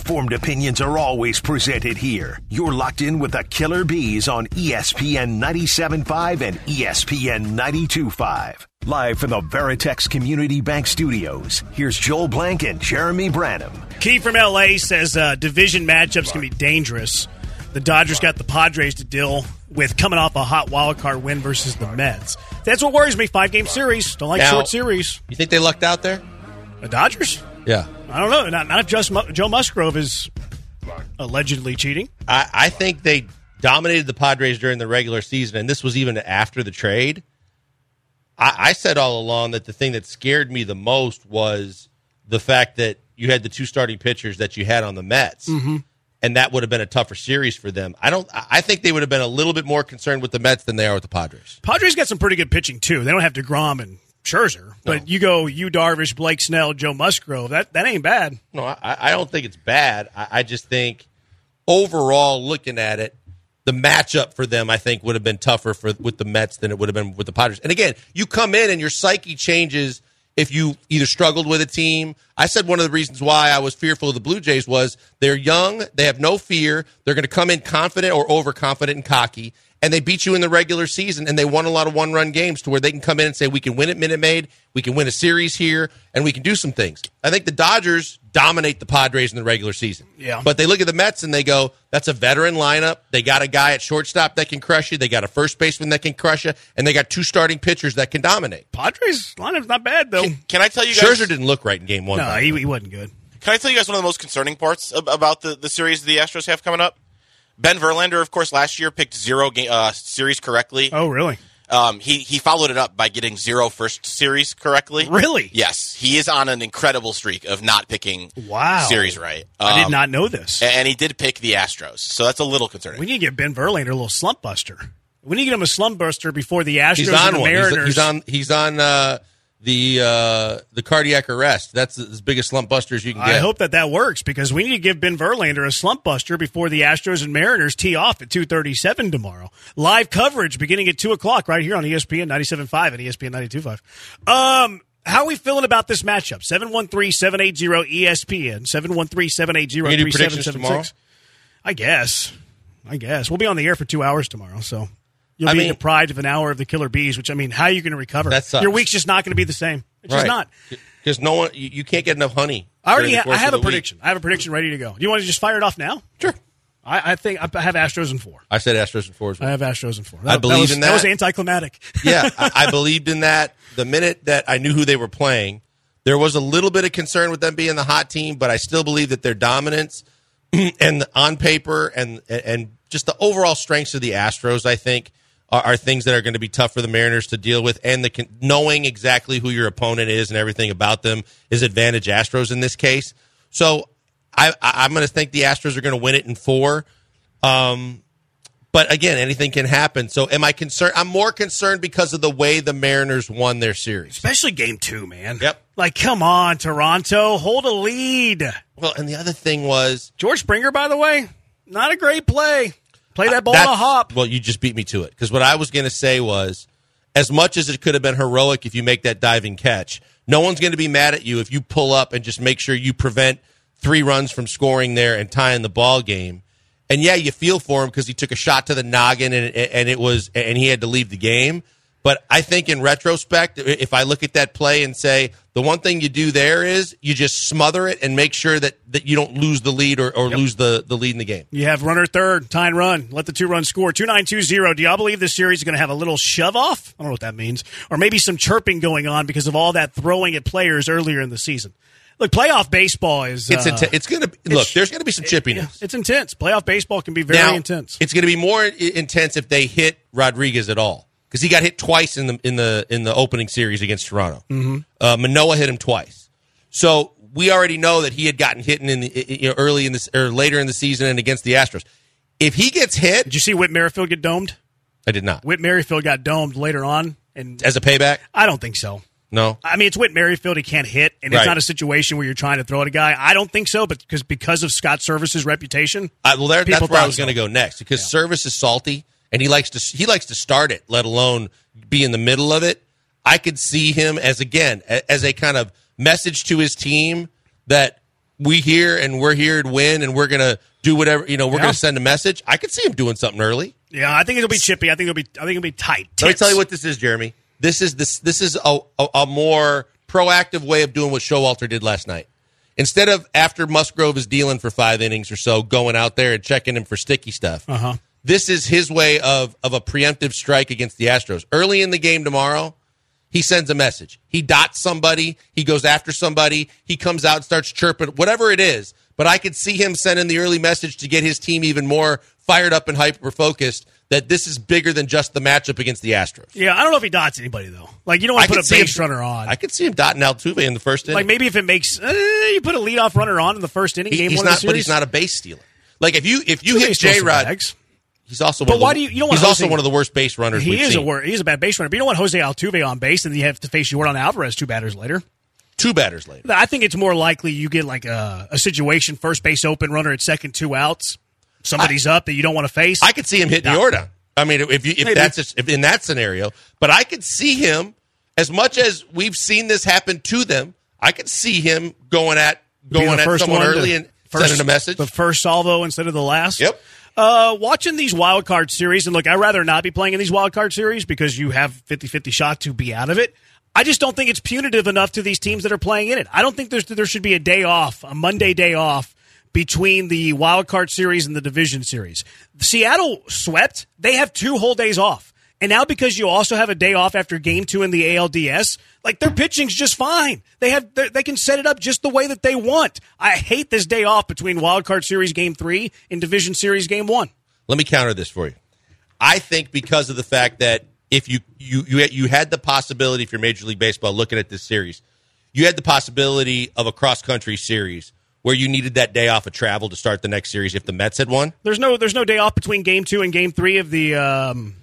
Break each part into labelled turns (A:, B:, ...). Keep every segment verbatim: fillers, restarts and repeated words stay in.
A: Informed opinions are always presented here. You're locked in with the Killer Bees on E S P N ninety-seven point five and E S P N ninety-two point five. Live from the Veritex Community Bank Studios, here's Joel Blank and Jeremy Branham.
B: Key from L A says uh, division matchups can be dangerous. The Dodgers got the Padres to deal with coming off a hot wild card win versus the Mets. That's what worries me. Five-game series. Don't like
C: now,
B: short series.
C: You think they lucked out there?
B: The Dodgers?
C: Yeah.
B: I don't know. Not, not if just Joe Musgrove is allegedly cheating.
C: I, I think they dominated the Padres during the regular season, and this was even after the trade. I, I said all along that the thing that scared me the most was the fact that you had the two starting pitchers that you had on the Mets, mm-hmm. and that would have been a tougher series for them. I don't. I think they would have been a little bit more concerned with the Mets than they are with the Padres.
B: Padres got some pretty good pitching, too. They don't have DeGrom and Scherzer, but no. you go Yu Darvish, Blake Snell, Joe Musgrove. That that ain't bad.
C: No, I, I don't think it's bad. I, I just think overall, looking at it, the matchup for them, I think, would have been tougher for with the Mets than it would have been with the Padres. And again, you come in and your psyche changes if you either struggled with a team. I said one of the reasons why I was fearful of the Blue Jays was they're young, they have no fear, they're going to come in confident or overconfident and cocky, and they beat you in the regular season, and they won a lot of one-run games to where they can come in and say, we can win at Minute Maid, we can win a series here, and we can do some things. I think the Dodgers dominate the Padres in the regular season.
B: Yeah.
C: But they look at the Mets and they go, that's a veteran lineup. They got a guy at shortstop that can crush you. They got a first baseman that can crush you. And they got two starting pitchers that can dominate.
B: Padres lineup's not bad, though.
D: Can, can I tell you guys?
C: Scherzer didn't look right in game one.
B: No, he, he wasn't good.
D: Can I tell you guys one of the most concerning parts about the, the series the Astros have coming up? Ben Verlander, of course, last year picked zero game, uh, series correctly.
B: Oh, really?
D: Um, he, he followed it up by getting zero first series correctly.
B: Really?
D: Yes. He is on an incredible streak of not picking
B: wow.
D: series right. Um,
B: I did not know this.
D: And he did pick the Astros, so that's a little concerning.
B: We need to get Ben Verlander a little slump buster. We need to get him a slump buster before the Astros
C: he's on
B: and the
C: one.
B: Mariners.
C: He's, he's on He's on uh, the uh, the cardiac arrest. That's as big a slump buster as you can get.
B: I hope that that works because we need to give Ben Verlander a slump buster before the Astros and Mariners tee off at two thirty-seven tomorrow. Live coverage beginning at two o'clock right here on E S P N ninety-seven point five and E S P N ninety-two point five. Um, how are we feeling about this matchup? seven one three, seven eight zero, E S P N, seven one three, seven eight zero, three seven seven six. I guess. I guess. We'll be on the air for two hours tomorrow, so you'll
C: I
B: be
C: mean,
B: deprived of an hour of the Killer Bees, which, I mean, how are you going to recover?
C: That sucks.
B: Your week's just not going to be the same. It's
C: right.
B: just not.
C: Because no one, you, you can't get enough honey.
B: I already ha- I have a
C: week.
B: prediction. I have a prediction ready to go. Do you want to just fire it off now?
C: Sure.
B: I, I think I have Astros in four.
C: I said Astros in four as well.
B: I have Astros in four. That,
C: I believe
B: that was,
C: in that.
B: That was anticlimactic.
C: yeah, I, I believed in that. The minute that I knew who they were playing, there was a little bit of concern with them being the hot team, but I still believe that their dominance and the, on paper and and just the overall strengths of the Astros, I think, are, are things that are going to be tough for the Mariners to deal with. And the knowing exactly who your opponent is and everything about them is advantage Astros in this case. So I, I, I'm going to think the Astros are going to win it in four. Um, but again, anything can happen. So am I concerned? I'm more concerned because of the way the Mariners won their series.
B: Especially game two, man.
C: Yep.
B: Like, come on, Toronto. Hold a lead.
C: Well, and the other thing was...
B: George Springer, by the way, not a great play. Play that ball
C: uh,
B: on a hop.
C: Well, you just beat me to it. Because what I was going to say was, as much as it could have been heroic if you make that diving catch, no one's going to be mad at you if you pull up and just make sure you prevent three runs from scoring there and tying the ball game. And yeah, you feel for him because he took a shot to the noggin and and it was and he had to leave the game. But I think in retrospect, if I look at that play and say the one thing you do there is you just smother it and make sure that, that you don't lose the lead or, or yep. lose the, the lead in the game.
B: You have runner third, tie and run. Let the two runs score. two nine two zero. Do y'all believe this series is going to have a little shove off? I don't know what that means. Or maybe some chirping going on because of all that throwing at players earlier in the season. Look, playoff baseball is...
C: It's,
B: uh,
C: inten- it's going to... Look, there's going to be some chippiness.
B: It, it's intense. Playoff baseball can be very
C: now,
B: intense.
C: It's going to be more intense if they hit Rodriguez at all. Because he got hit twice in the in the in the opening series against Toronto.
B: Mm-hmm.
C: Uh, Manoah hit him twice. So we already know that he had gotten hit in the you know, early in this or later in the season and against the Astros. If he gets hit,
B: did you see Whit Merrifield get domed?
C: I did not.
B: Whit Merrifield got domed later on, and
C: as a payback,
B: I don't think so.
C: No,
B: I mean it's Whit Merrifield. He can't hit, and
C: right.
B: it's not a situation where you're trying to throw at a guy. I don't think so, but because because of Scott Service's reputation,
C: uh, well, there, that's where I was going to
B: so.
C: go next. Because
B: yeah.
C: Service is salty. And he likes to he likes to start it, let alone be in the middle of it. I could see him as, again, as a kind of message to his team that we here and we're here to win and we're going to do whatever, you know, we're
B: Yeah.
C: going to send a message. I could see him doing something early.
B: Yeah, I think it'll be chippy. I think it'll be. I think it'll be tight.
C: Let me
B: Tense.
C: tell you what this is, Jeremy. This is this this is a, a, a more proactive way of doing what Showalter did last night. Instead of after Musgrove is dealing for five innings or so, going out there and checking him for sticky stuff.
B: Uh-huh.
C: This is his way of of a preemptive strike against the Astros. Early in the game tomorrow, he sends a message. He dots somebody. He goes after somebody. He comes out and starts chirping, whatever it is. But I could see him sending the early message to get his team even more fired up and hyper-focused that this is bigger than just the matchup against the Astros.
B: Yeah, I don't know if he dots anybody though. Like you don't want to put a base
C: him,
B: runner on.
C: I could see him dotting Altuve in the first inning.
B: Like maybe if it makes uh, you put a leadoff runner on in the first inning,
C: He-
B: game
C: he's
B: one
C: not,
B: of the series.
C: but he's not a base stealer. Like if you if you
B: He's
C: hit
B: still
C: J
B: some
C: Rod,
B: bags.
C: he's also
B: But
C: one
B: why
C: of the,
B: do you- you don't want
C: he's also
B: Jose-
C: one of the worst base runners
B: He
C: we've
B: is
C: seen.
B: a wor- he's a bad base runner. But you don't want Jose Altuve on base, and then you have to face Jordan Alvarez two batters later.
C: Two batters later.
B: I think it's more likely you get like a, a situation, first base open, runner at second, two outs. Somebody's up that you don't want to face.
C: I could see him hitting Jordan. I mean, if you, if
B: Maybe.
C: that's a, if in that scenario, but I could see him as much as we've seen this happen to them. I could see him going at
B: Being
C: going
B: the
C: at
B: first
C: someone
B: one
C: early
B: to-
C: and
B: first-
C: sending a message.
B: The first salvo instead of the last.
C: Yep.
B: Uh, watching these wild card series, and look, I'd rather not be playing in these wild card series because you have fifty-fifty shot to be out of it. I just don't think it's punitive enough to these teams that are playing in it. I don't think there's there should be a day off, a Monday day off, between the wild card series and the division series. Seattle swept. They have two whole days off. And now because you also have a day off after game two in the A L D S, like their pitching's just fine. They have they can set it up just the way that they want. I hate this day off between wild card series game three and division series game one.
C: Let me counter this for you. I think because of the fact that if you you you had, you had the possibility, if you're Major League Baseball looking at this series, you had the possibility of a cross country series where you needed that day off of travel to start the next series if the Mets had won.
B: There's no there's no day off between game two and game three of the um,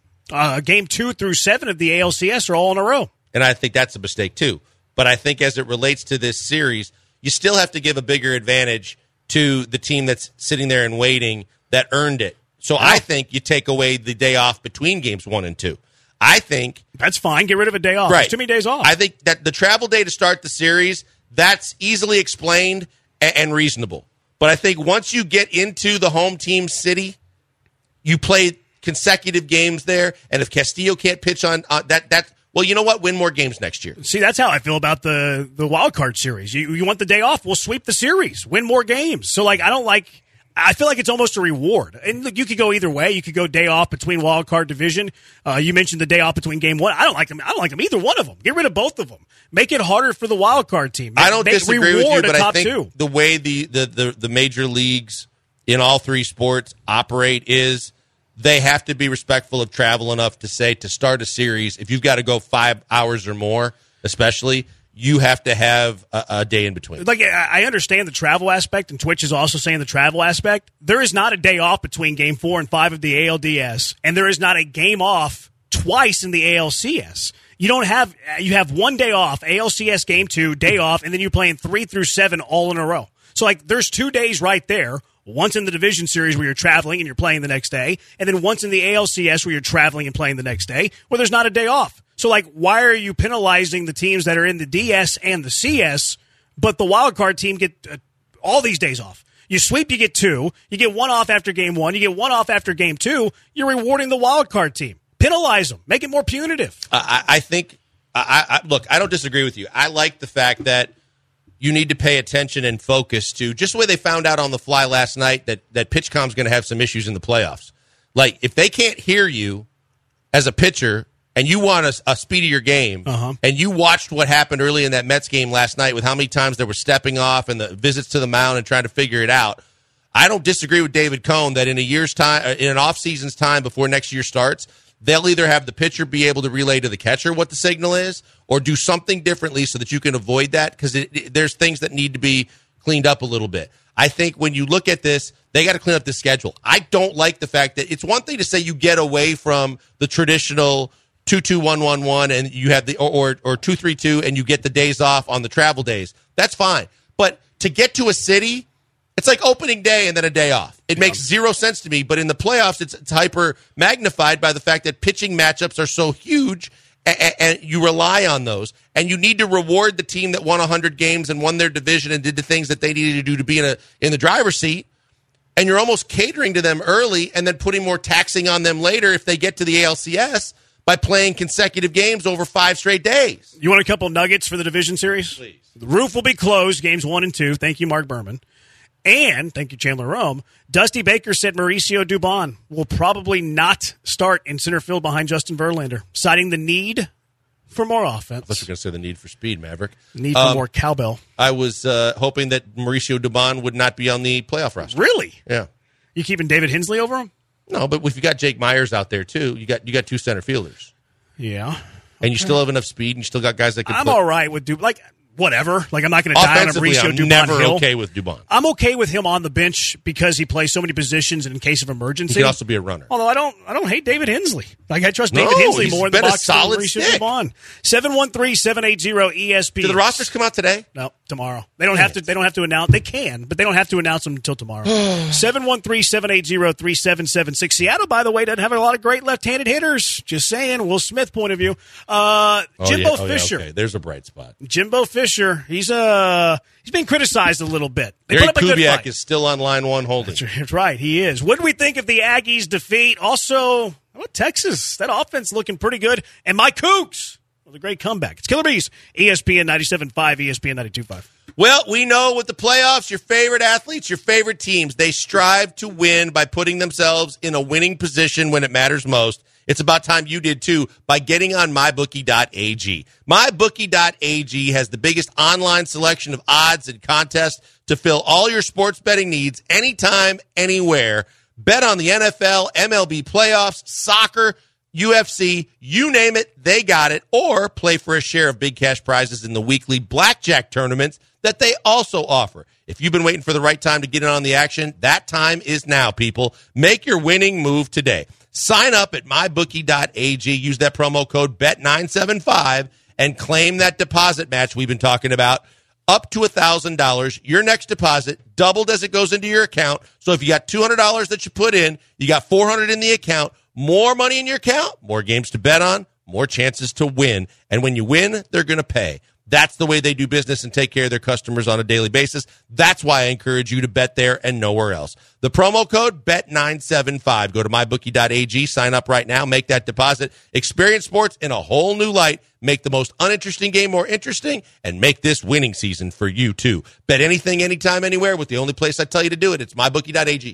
B: uh, game two through seven of the A L C S are all in a row.
C: And I think that's a mistake too. But I think as it relates to this series, you still have to give a bigger advantage to the team that's sitting there and waiting that earned it. So I think you take away the day off between games one and two. I think
B: That's fine. Get rid of a day off.
C: right.
B: There's too many days off.
C: I think that the travel day to start the series, that's easily explained and, and reasonable. But I think once you get into the home team city, you play consecutive games there, and if Castillo can't pitch on uh, that, that well, you know what? Win more games next year.
B: See, that's how I feel about the the wild card series. You you want the day off? We'll sweep the series, win more games. So like, I don't like. I feel like it's almost a reward. And look, you could go either way. You could go day off between wild card division. Uh, you mentioned the day off between game one. I don't like them. I don't like them either one of them. Get rid of both of them. Make it harder for the wild card team. Make,
C: I don't
B: make
C: disagree with you,
B: reward a
C: but I
B: top
C: think
B: two.
C: the way the, the, the, the major leagues in all three sports operate is they have to be respectful of travel enough to say to start a series, if you've got to go five hours or more, especially, you have to have a, a day in between.
B: Like, I I understand the travel aspect, and Twitch is also saying the travel aspect. There is not a day off between game four and five of the A L D S, and there is not a game off twice in the A L C S. You don't have, you have one day off, A L C S game two, day off, and then you're playing three through seven all in a row. So, like, there's two days right there. Once in the division series where you're traveling and you're playing the next day, and then once in the A L C S where you're traveling and playing the next day, where there's not a day off. So, like, why are you penalizing the teams that are in the D S and the C S, but the wild card team get uh, all these days off? You sweep, you get two. You get one off after game one. You get one off after game two. You're rewarding the wild card team. Penalize them. Make it more punitive.
C: I, I think, I, I, look, I don't disagree with you. I like the fact that you need to pay attention and focus to just the way they found out on the fly last night that, that PitchCom's going to have some issues in the playoffs. Like, if they can't hear you as a pitcher and you want a, a speedier game,
B: Uh-huh.
C: and you watched what happened early in that Mets game last night with how many times they were stepping off and the visits to the mound and trying to figure it out, I don't disagree with David Cohn that in a year's time, in an off-season's time before next year starts, they'll either have the pitcher be able to relay to the catcher what the signal is or do something differently so that you can avoid that because there's things that need to be cleaned up a little bit. I think when you look at this, they got to clean up the schedule. I don't like the fact that it's one thing to say you get away from the traditional two two one one one and you have the or or, or two three two and you get the days off on the travel days. That's fine. But to get to a city, it's like opening day and then a day off. It yeah. makes zero sense to me, but in the playoffs, it's, it's hyper magnified by the fact that pitching matchups are so huge and, and you rely on those, and you need to reward the team that won one hundred games and won their division and did the things that they needed to do to be in a in the driver's seat. And you're almost catering to them early and then putting more taxing on them later if they get to the A L C S by playing consecutive games over five straight days.
B: You want a couple nuggets for the division series?
C: Please.
B: The roof will be closed, games one and two. Thank you, Mark Berman. And, thank you, Chandler Rome, Dusty Baker said Mauricio Dubon will probably not start in center field behind Justin Verlander, citing the need for more offense.
C: Unless you're going to say the need for speed, Maverick.
B: Need for
C: um,
B: more cowbell.
C: I was uh, hoping that Mauricio Dubon would not be on the playoff roster.
B: Really?
C: Yeah.
B: You keeping David Hensley over him?
C: No, but if you got Jake Myers out there, too, you got you got two center fielders.
B: Yeah.
C: And you still have enough speed, and you still got guys that can
B: I'm
C: put,
B: all right with Dubon. Like, whatever. Like, I'm not going to die on a
C: offensively,
B: Mauricio
C: I'm
B: Dubon
C: never
B: hill.
C: okay with Dubon.
B: I'm okay with him on the bench because he plays so many positions and in case of emergency.
C: He can also be a runner.
B: Although I don't, I don't hate David Hensley. Like I trust
C: No,
B: David Hensley
C: he's
B: more in the
C: been a
B: box
C: solid
B: than Mauricio
C: stick.
B: Dubon. seven one three, seven eight zero, E S P.
C: Do the rosters come out today?
B: No, tomorrow. They don't have to. They don't have to announce. They can, but they don't have to announce them until tomorrow. seven one three, seven eight zero, three seven seven six. Seattle, by the way, doesn't have a lot of great left-handed hitters. Just saying. Will Smith point of view. Uh,
C: Oh,
B: Jimbo
C: yeah. Oh, yeah,
B: Fisher.
C: okay. There's a bright spot.
B: Jimbo Fisher. He's uh he's been criticized a little bit. They
C: Gary
B: put up a good
C: Kubiak
B: fight.
C: is still on line one holding.
B: That's right, he is. What do we think of the Aggies' defeat? Also, how about Texas? That offense looking pretty good. And my Cougs. Well, a great comeback. It's Killer Bees, E S P N ninety-seven point five, E S P N ninety-two point five.
C: Well, we know with the playoffs, your favorite athletes, your favorite teams, they strive to win by putting themselves in a winning position when it matters most. It's about time you did too by getting on my bookie dot a g. my bookie dot a g has the biggest online selection of odds and contests to fill all your sports betting needs anytime, anywhere. Bet on the N F L, M L B playoffs, soccer, U F C, you name it, they got it. Or play for a share of big cash prizes in the weekly blackjack tournaments that they also offer. If you've been waiting for the right time to get in on the action, that time is now, people. Make your winning move today. Sign up at my bookie dot a g. Use that promo code B E T nine seven five and claim that deposit match we've been talking about. Up to one thousand dollars. Your next deposit doubled as it goes into your account. So if you got two hundred dollars that you put in, you got four hundred dollars in the account. More money in your account, more games to bet on, more chances to win. And when you win, they're going to pay. That's the way they do business and take care of their customers on a daily basis. That's why I encourage you to bet there and nowhere else. The promo code B E T nine seven five. Go to my bookie dot a g. Sign up right now. Make that deposit. Experience sports in a whole new light. Make the most uninteresting game more interesting and make this winning season for you, too. Bet anything, anytime, anywhere with the only place I tell you to do it. It's my bookie dot a g.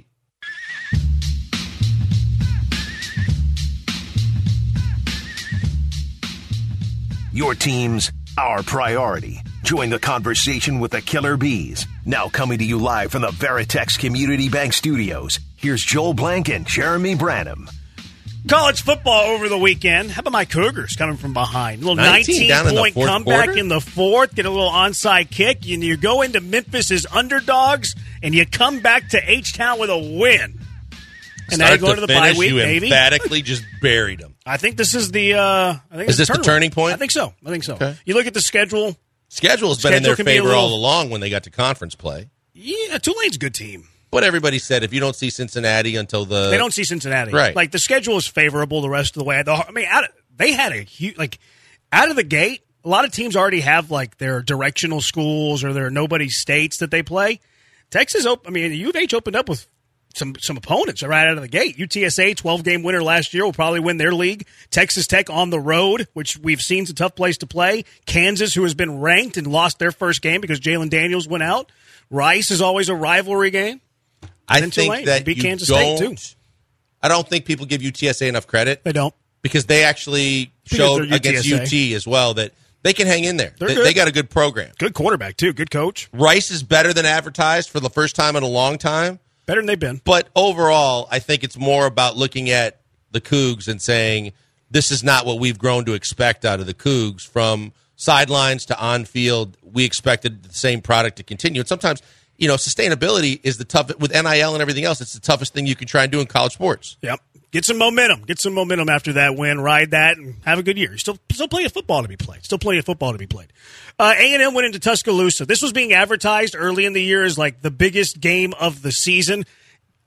A: Your team's our priority. Join the conversation with the Killer Bees. Now coming to you live from the Veritex Community Bank Studios. Here's Joel Blank and Jeremy Branham.
B: College football over the weekend. How about my Cougars coming from behind? A little
C: nineteen down in the
B: nineteen-point
C: fourth
B: comeback
C: quarter?
B: in the fourth. Get a little onside kick. And you go into Memphis as underdogs, and you come back to H-Town with a win. And now you go
C: Start
B: to the
C: finish,
B: bye week,
C: you
B: maybe.
C: emphatically just buried them.
B: I think this is the. Uh, I think
C: Is
B: it's
C: this the turning point?
B: I think so. I think so.
C: Okay.
B: You look at the schedule.
C: Schedule's been in
B: Schedule
C: their
B: can be a
C: favor
B: little-
C: all along when they got to conference play.
B: Yeah, Tulane's a good team.
C: But everybody said if you don't see Cincinnati until the
B: They don't see Cincinnati.
C: Right.
B: Like, the schedule is favorable the rest of the way. The, I mean, out of, they had a huge, like, out of the gate, a lot of teams already have, like, their directional schools or their nobody states that they play. Texas, op- I mean, U of H opened up with some some opponents right out of the gate. U T S A, twelve-game winner last year, will probably win their league. Texas Tech on the road, which we've seen is a tough place to play. Kansas, who has been ranked and lost their first game because Jalen Daniels went out. Rice is always a rivalry game.
C: I
B: then
C: think
B: Tulane.
C: that
B: Beat
C: you
B: Kansas State,
C: don't,
B: too.
C: I don't think people give U T S A enough credit
B: They don't.
C: because they actually
B: Because
C: showed
B: they're
C: against
B: U T S A.
C: U T as well that they can hang in there.
B: They're
C: They,
B: good.
C: they got a good program.
B: Good quarterback, too. Good coach.
C: Rice is better than advertised for the first time in a long time.
B: Better than they've been.
C: But overall, I think it's more about looking at the Cougs and saying this is not what we've grown to expect out of the Cougs. From sidelines to on field, we expected the same product to continue. And sometimes, you know, sustainability is the toughest with N I L and everything else. It's the toughest thing you can try and do in college sports.
B: Yep. Get some momentum. Get some momentum after that win. Ride that and have a good year. Still, still plenty of football to be played. Still plenty of football to be played. Uh, A and M went into Tuscaloosa. This was being advertised early in the year as like the biggest game of the season.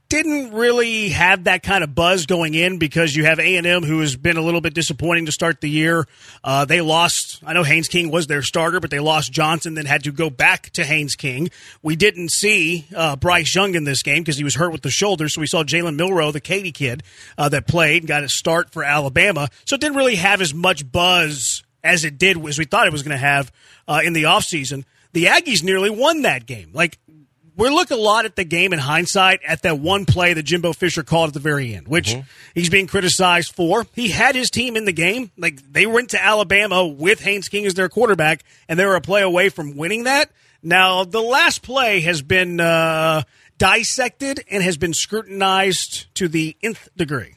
B: didn't really have that kind of buzz going in because you have A and M, who has been a little bit disappointing to start the year. Uh, they lost, I know Haynes King was their starter, but they lost Johnson, then had to go back to Haynes King. We didn't see uh, Bryce Young in this game because he was hurt with the shoulder, so we saw Jalen Milroe, the Katy kid, uh, that played, got a start for Alabama. So it didn't really have as much buzz as it did, as we thought it was going to have uh, in the offseason. The Aggies nearly won that game. Like, we look a lot at the game in hindsight at that one play that Jimbo Fisher called at the very end, which mm-hmm. he's being criticized for. He had his team in the game. Like, they went to Alabama with Haynes King as their quarterback, and they were a play away from winning that. Now, the last play has been uh, dissected and has been scrutinized to the nth degree.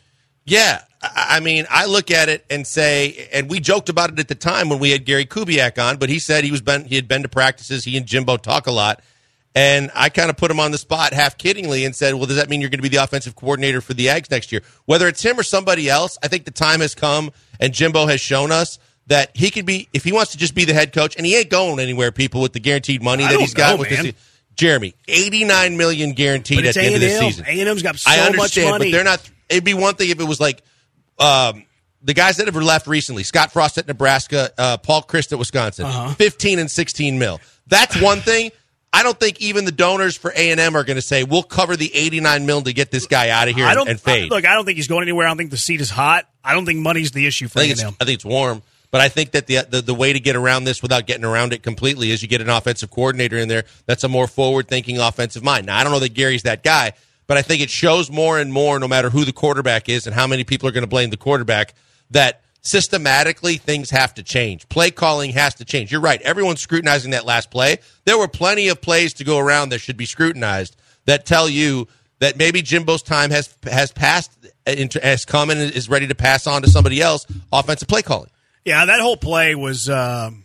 C: Yeah. I mean, I look at it and say, and we joked about it at the time when we had Gary Kubiak on, but he said he was been, he had been to practices. He and Jimbo talk a lot. And I kind of put him on the spot half kiddingly and said, well, does that mean you're going to be the offensive coordinator for the Ags next year? Whether it's him or somebody else, I think the time has come, and Jimbo has shown us that he could be, if he wants to just be the head coach, and he ain't going anywhere, people, with the guaranteed money
B: I
C: that he's got
B: know,
C: with
B: man.
C: this. Jeremy, eighty-nine million dollars guaranteed at the end of this season.
B: A and M's got so
C: I understand,
B: much money.
C: But they're not, it'd be one thing if it was like, um, the guys that have left recently, Scott Frost at Nebraska, uh, Paul Christ at Wisconsin, uh-huh. fifteen and sixteen mil. That's one thing. I don't think even the donors for A and M are going to say, we'll cover the eighty-nine mil to get this guy out of here
B: I
C: and,
B: don't,
C: and fade.
B: I, look, I don't think he's going anywhere. I don't think the seat is hot. I don't think money's the issue for
C: I
B: A
C: think
B: and M.
C: It's, I think it's warm. But I think that the, the the way to get around this without getting around it completely is you get an offensive coordinator in there that's a more forward-thinking offensive mind. Now, I don't know that Gary's that guy, but I think it shows more and more, no matter who the quarterback is and how many people are going to blame the quarterback, that systematically things have to change. Play calling has to change. You're right. Everyone's scrutinizing that last play. There were plenty of plays to go around that should be scrutinized that tell you that maybe Jimbo's time has has passed, has come and is ready to pass on to somebody else, offensive play calling.
B: Yeah, that whole play was um,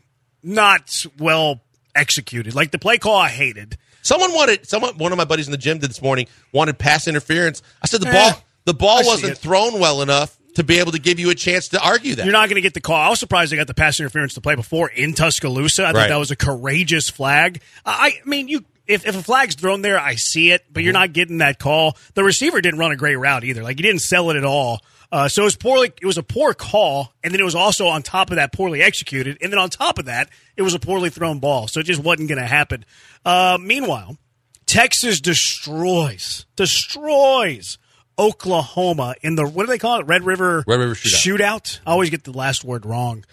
B: not well executed. Like, the play call I hated.
C: Someone wanted, someone, one of my buddies in the gym this morning wanted pass interference. I said the
B: eh,
C: ball, the ball
B: I
C: wasn't thrown well enough to be able to give you a chance to argue that.
B: You're not going to get the call. I was surprised they got the pass interference to play before in Tuscaloosa. I
C: right.
B: think that was a courageous flag. I, I mean, you if, if a flag's thrown there, I see it, but mm-hmm. you're not getting that call. The receiver didn't run a great route either. Like, he didn't sell it at all. Uh, so it was poorly. It was a poor call, and then it was also on top of that poorly executed, and then on top of that, it was a poorly thrown ball. So it just wasn't going to happen. Uh, meanwhile, Texas destroys destroys Oklahoma in the, what do they call it? Red River
C: Red River shootout.
B: shootout. I always get the last word wrong.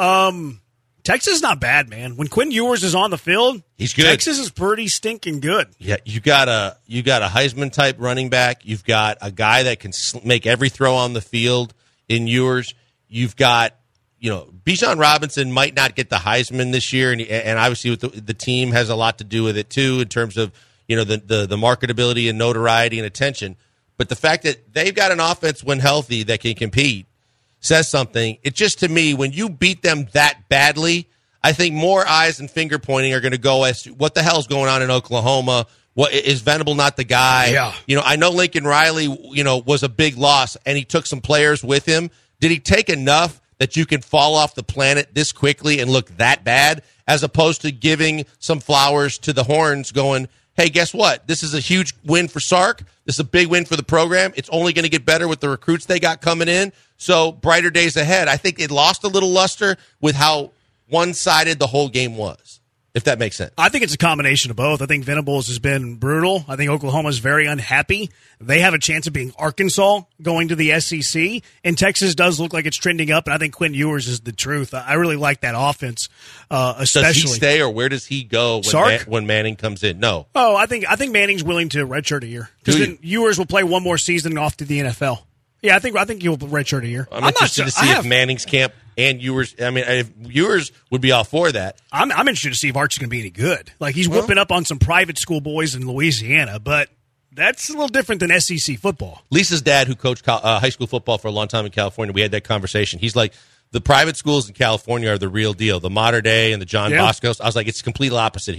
B: Um, Texas is not bad, man. When Quinn Ewers is on the field,
C: he's good.
B: Texas is pretty stinking good.
C: Yeah, you got a you got a Heisman type running back. You've got a guy that can sl- make every throw on the field in Ewers. You've got, you know, Bijan Robinson might not get the Heisman this year, and and obviously with the, the team has a lot to do with it too in terms of, you know, the, the the marketability and notoriety and attention. But the fact that they've got an offense when healthy that can compete says something. It just, to me, when you beat them that badly, I think more eyes and finger pointing are going to go as to what the hell's going on in Oklahoma. What is Venable not the guy?
B: Yeah.
C: You know, I know Lincoln Riley, you know, was a big loss, and he took some players with him. Did he take enough that you can fall off the planet this quickly and look that bad, as opposed to giving some flowers to the Horns, going, hey, guess what? This is a huge win for Sark. This is a big win for the program. It's only going to get better with the recruits they got coming in. So brighter days ahead. I think it lost a little luster with how one-sided the whole game was, if that makes sense.
B: I think it's a combination of both. I think Venables has been brutal. I think Oklahoma's very unhappy. They have a chance of being Arkansas going to the S E C, and Texas does look like it's trending up, and I think Quinn Ewers is the truth. I really like that offense, uh, especially.
C: Does he stay, or where does he go when,
B: Sark?
C: Man- when Manning comes in? No.
B: Oh, I think I think Manning's willing to redshirt a year, because then Ewers will play one more season off to the N F L. Yeah, I think I think he'll redshirt a year.
C: I'm, I'm interested
B: not,
C: to see
B: have,
C: if Manning's camp and Ewers. I mean, if Ewers would be all for that.
B: I'm, I'm interested to see if Arch's going to be any good. Like, he's well, whooping up on some private school boys in Louisiana, but that's a little different than S E C football.
C: Lisa's dad, who coached uh, high school football for a long time in California, we had that conversation. He's like, the private schools in California are the real deal. The Mater Dei and the John
B: yeah.
C: Boscos. I was like, it's the complete opposite here.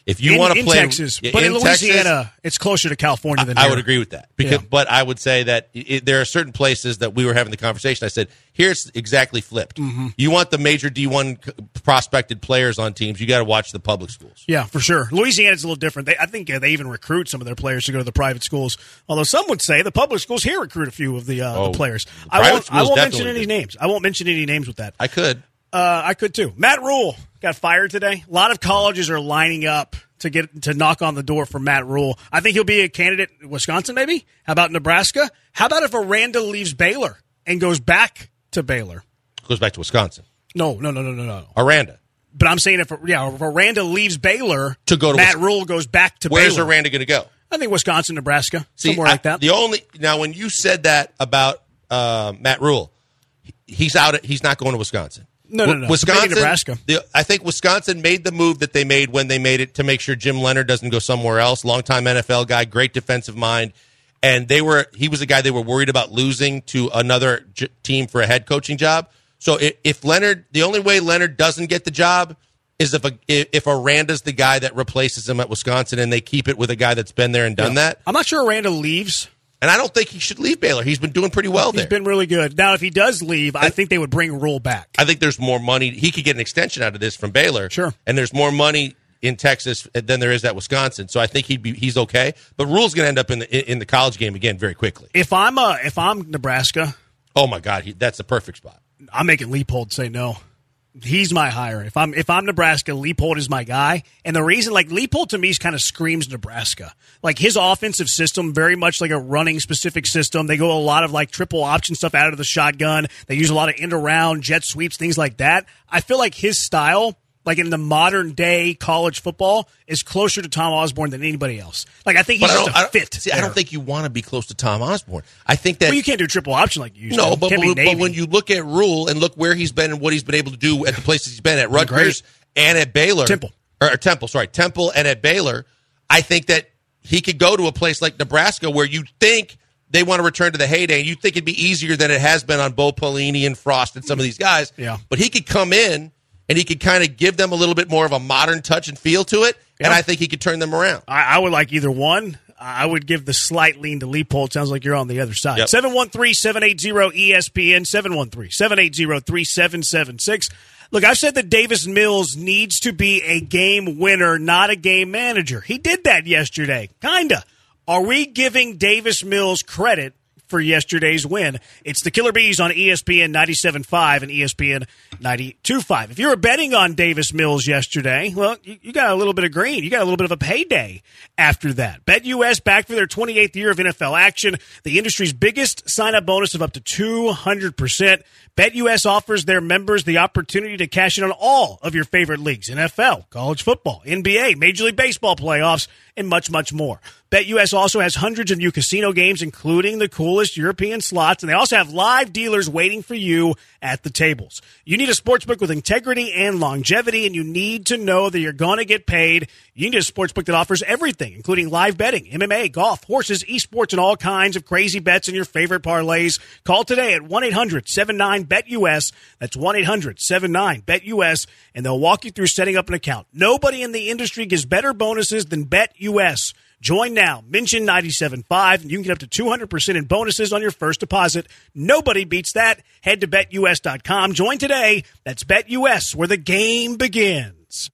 C: If you
B: in,
C: want to
B: in
C: play
B: Texas, but in, in Louisiana, Texas, it's closer to California than
C: I,
B: here.
C: I would agree with that. Because, yeah. But I would say that it, there are certain places that we were having the conversation. I said, here's exactly flipped. Mm-hmm. You want the major D one prospected players on teams, you got to watch the public schools.
B: Yeah, for sure. Louisiana's a little different. They, I think uh, they even recruit some of their players to go to the private schools. Although some would say the public schools here recruit a few of the, uh,
C: oh,
B: the players.
C: The
B: I won't, I won't mention
C: did.
B: any names. I won't mention any names with that.
C: I could.
B: Uh, I could too. Matt Rule got fired today. A lot of colleges are lining up to get to knock on the door for Matt Rule. I think he'll be a candidate in Wisconsin, maybe. How about Nebraska? How about if Aranda leaves Baylor and goes back to Baylor?
C: Goes back to Wisconsin.
B: No, no, no, no, no, no.
C: Aranda.
B: But I'm saying if yeah, if Aranda leaves Baylor
C: to go to
B: Matt
C: Wisconsin.
B: Rule goes back to
C: Where's
B: Baylor.
C: Where's Aranda going to go?
B: I think Wisconsin, Nebraska,
C: See,
B: somewhere
C: I,
B: like that.
C: The only now when you said that about uh, Matt Rule, he's out. He's not going to Wisconsin.
B: No, no, no.
C: Wisconsin,
B: Nebraska.
C: The, I think Wisconsin made the move that they made when they made it to make sure Jim Leonard doesn't go somewhere else. Longtime N F L guy, great defensive mind, and they were he was a guy they were worried about losing to another j- team for a head coaching job. So if, if Leonard, the only way Leonard doesn't get the job is if a, if Aranda's the guy that replaces him at Wisconsin, and they keep it with a guy that's been there and done yeah. that.
B: I'm not sure Aranda leaves.
C: And I don't think he should leave Baylor. He's been doing pretty well
B: He's
C: there.
B: He's been really good. Now, if he does leave, I think they would bring Rule back.
C: I think there's more money. He could get an extension out of this from Baylor.
B: Sure.
C: And there's more money in Texas than there is at Wisconsin. So I think he'd be he's okay. But Rule's going to end up in the in the college game again very quickly.
B: If I'm uh, if I'm Nebraska,
C: oh my God, he, that's the perfect spot.
B: I'm making Leipold say no. He's my hire. If I'm if I'm Nebraska, Leipold is my guy. And the reason, like, Leipold to me kind of screams Nebraska. Like, his offensive system, very much like a running specific system. They go a lot of like triple option stuff out of the shotgun. They use a lot of end around, jet sweeps, things like that. I feel like his style, like in the modern day college football, is closer to Tom Osborne than anybody else. Like, I think he's just a fit.
C: See, I don't think you want to be close to Tom Osborne. I think that
B: well, you can't do triple option like you used
C: no,
B: to.
C: but, but, but when you look at Rule and look where he's been and what he's been able to do at the places he's been at Rutgers and at Baylor,
B: Temple,
C: or, or Temple, sorry, Temple and at Baylor, I think that he could go to a place like Nebraska where you think they want to return to the heyday, and you think it'd be easier than it has been on Bo Pelini and Frost and some of these guys.
B: Yeah,
C: but he could come in and he could kind of give them a little bit more of a modern touch and feel to it, and I think he could turn them around.
B: I, I would like either one. I would give the slight lean to Leipold. Sounds like you're on the other side.
C: Yep.
B: seven one three, seven eight zero, E S P N, seven one three, seven eight zero, three seven seven six. Look, I've said that Davis Mills needs to be a game winner, not a game manager. He did that yesterday. Kinda. Are we giving Davis Mills credit for yesterday's win? It's the Killer Bees on E S P N ninety-seven point five and E S P N ninety-two point five. If you were betting on Davis Mills yesterday, well, you, you got a little bit of green. You got a little bit of a payday after that. BetUS back for their twenty-eighth year of N F L action. The industry's biggest sign-up bonus of up to two hundred percent. BetUS offers their members the opportunity to cash in on all of your favorite leagues: N F L, college football, N B A, Major League Baseball playoffs, and much, much more. BetUS also has hundreds of new casino games, including the coolest European slots, and they also have live dealers waiting for you at the tables. You need a sportsbook with integrity and longevity, and you need to know that you're going to get paid. You need a sportsbook that offers everything, including live betting, M M A, golf, horses, esports, and all kinds of crazy bets and your favorite parlays. Call today at one eight hundred seven nine bet U S. That's one eight hundred seven nine bet U S, and they'll walk you through setting up an account. Nobody in the industry gives better bonuses than BetUS. Join now. Mention ninety-seven point five, and you can get up to two hundred percent in bonuses on your first deposit. Nobody beats that. Head to bet U S dot com. Join today. That's BetUS, where the game begins.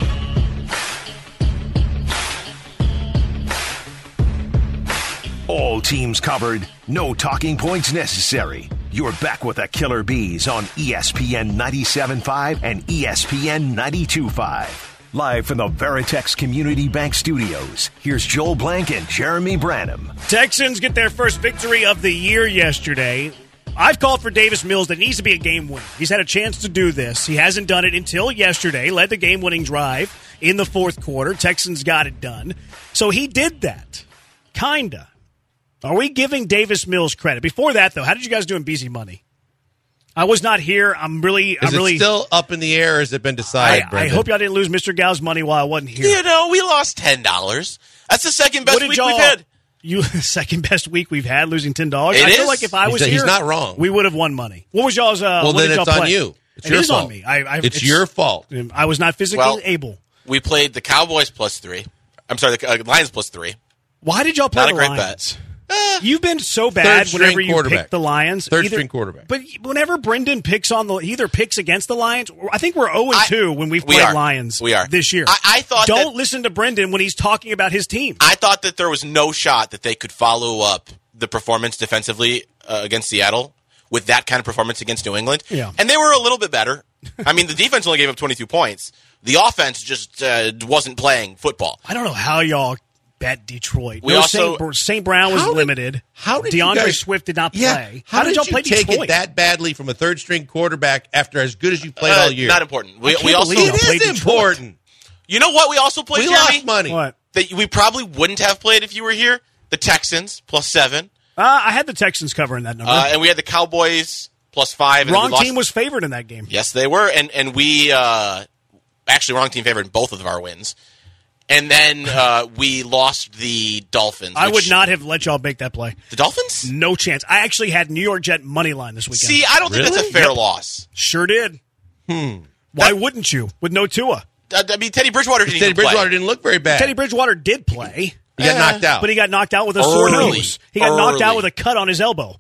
A: All teams covered. No talking points necessary. You're back with the Killer Bees on E S P N ninety-seven point five and E S P N ninety-two point five. Live from the Veritex Community Bank Studios, here's Joel Blank and Jeremy Branham.
B: Texans get their first victory of the year yesterday. I've called for Davis Mills that needs to be a game winner. He's had a chance to do this. He hasn't done it until yesterday, led the game-winning drive in the fourth quarter. Texans got it done. So he did that. Kinda. Are we giving Davis Mills credit? Before that, though, how did you guys do in B Z Money? I was not here. I'm really,
C: Is
B: I'm really
C: it still up in the air, or has it been decided?
B: I, I hope y'all didn't lose Mister Gal's money while I wasn't here.
D: You know, we lost ten dollars. That's the second best week we've had.
B: You second best week we've had, losing ten dollars.
D: It
B: I
D: is?
B: feel like if I was
C: he's,
B: here,
C: he's not wrong.
B: We would have won money. What was y'all's? Uh,
C: well,
B: what
C: then
B: did
C: it's
B: y'all
C: on
B: play?
C: you. It's
B: it
C: your
B: is
C: fault.
B: on me. I, I,
C: it's, it's your fault.
B: I was not physically
D: well,
B: able.
D: We played the Cowboys plus three. I'm sorry, the uh, Lions plus three.
B: Why did y'all play
D: Not
B: the
D: a great
B: Lions?
D: bet.
B: Uh, You've been so bad whenever you pick the Lions.
C: Third
B: either,
C: string quarterback.
B: But whenever Brendan picks on the, he either picks against the Lions, I think we're oh and two when we've
D: we
B: played
D: are.
B: Lions
D: we are.
B: this year.
D: I, I thought
B: Don't
D: that,
B: listen to Brendan when he's talking about his team.
D: I thought that there was no shot that they could follow up the performance defensively uh, against Seattle with that kind of performance against New England.
B: Yeah.
D: And they were a little bit better. I mean, the defense only gave up twenty-two points. The offense just uh, wasn't playing football.
B: I don't know how y'all bet Detroit.
D: We
B: no,
D: also-
B: Saint, Saint Brown was
C: How did-
B: limited.
C: How did
B: DeAndre
C: you guys,
B: Swift did not
C: yeah,
B: play.
C: How, did,
B: y'all
C: you
B: play
C: take
B: Detroit?
C: it that badly from a third string quarterback after as good as you played
D: Uh,
C: all year?
D: Not important. We,
B: can't
D: we also
B: believe
C: It
B: y'all played
C: is
B: Detroit.
C: important.
D: You know what we also played,
C: We
D: Jeremy?
C: lost money.
B: What?
D: That we probably wouldn't have played if you were here. The Texans plus seven.
B: Uh, I had the Texans covering that number.
D: Uh, and we had the Cowboys plus five. And
B: Wrong
D: we lost.
B: team was favored in that game.
D: Yes, they were. And, and we uh, actually wrong team favored in both of our wins. And then uh, we lost the Dolphins.
B: I
D: which-
B: would not have let y'all make that play.
D: The Dolphins?
B: No chance. I actually had New York Jet money line this weekend.
D: See, I don't think that's
C: Really?
D: a fair
B: Yep.
D: loss.
B: Sure did. Hmm. Why wouldn't you with no Tua?
D: I I mean, Teddy Bridgewater didn't
C: Teddy
D: even play.
C: Bridgewater didn't look very bad.
B: Teddy Bridgewater did play,
C: he got knocked out.
B: but he got knocked out with a sore
D: Early.
B: nose. He got knocked out
D: Early.
B: with a cut on his elbow.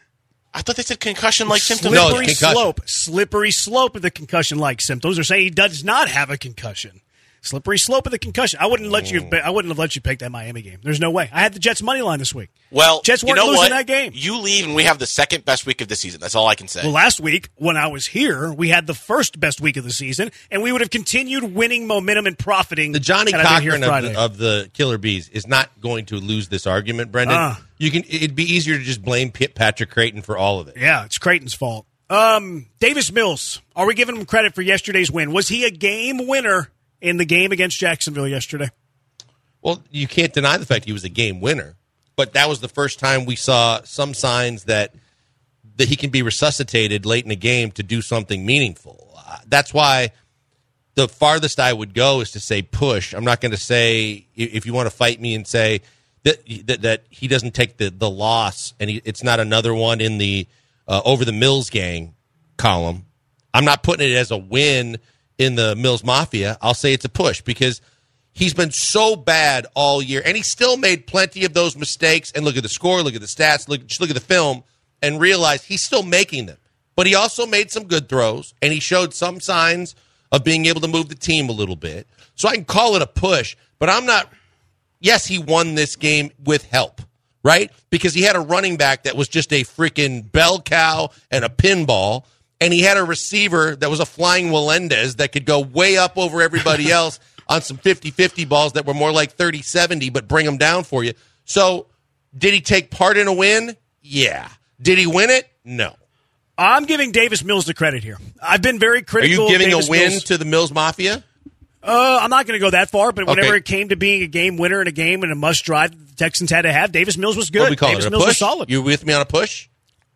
D: I thought they said concussion-like symptoms.
C: No, it's
B: Slippery
C: concussion.
B: slope. Slippery slope of the concussion-like symptoms. They're saying he does not have a concussion. Slippery slope of the concussion. I wouldn't let you. I wouldn't have let you pick that Miami game. There's no way. I had the Jets money line this week.
D: Well,
B: Jets
D: you
B: weren't
D: know
B: losing
D: what?
B: that game.
D: You leave, and we have the second best week of the season. That's all I can say.
B: Well, last week when I was here, we had the first best week of the season, and we would have continued winning momentum and profiting.
C: The Johnny
B: had I been here
C: Cochran of
B: Friday.
C: the, of the Killer Bees is not going to lose this argument, Brendan.
B: Ah.
C: You can. It'd be easier to just blame Pit Patrick Creighton for all of it.
B: Yeah, it's Creighton's fault. Um, Davis Mills, are we giving him credit for yesterday's win? Was he a game winner in the game against Jacksonville yesterday?
C: Well, you can't deny the fact he was a game winner, but that was the first time we saw some signs that that he can be resuscitated late in the game to do something meaningful. Uh, that's why the farthest I would go is to say push. I'm not going to say, if you want to fight me and say that that, that he doesn't take the, the loss and he, it's not another one in the uh, over the Mills gang column. I'm not putting it as a win in the Mills Mafia. I'll say it's a push because he's been so bad all year, and he still made plenty of those mistakes. And look at the score, look at the stats, look, just look at the film, and realize he's still making them. But he also made some good throws, and he showed some signs of being able to move the team a little bit. So I can call it a push, but I'm not. Yes, he won this game with help, right? Because he had a running back that was just a freaking bell cow and a pinball. And he had a receiver that was a flying Melendez that could go way up over everybody else on some fifty-fifty balls that were more like thirty seventy, but bring them down for you. So did he take part in a win? Yeah. Did he win it? No.
B: I'm giving Davis Mills the credit here. I've been very
C: Are
B: critical
C: you giving
B: of Davis
C: a win
B: Mills.
C: to the Mills Mafia?
B: Uh, I'm not going to go that far, but whenever
C: Okay.
B: it came to being a game winner in a game and a must drive that the Texans had to have, Davis Mills was good.
C: What do we call
B: Davis
C: it? A
B: Mills was
C: push?
B: solid.
C: You with me on a push?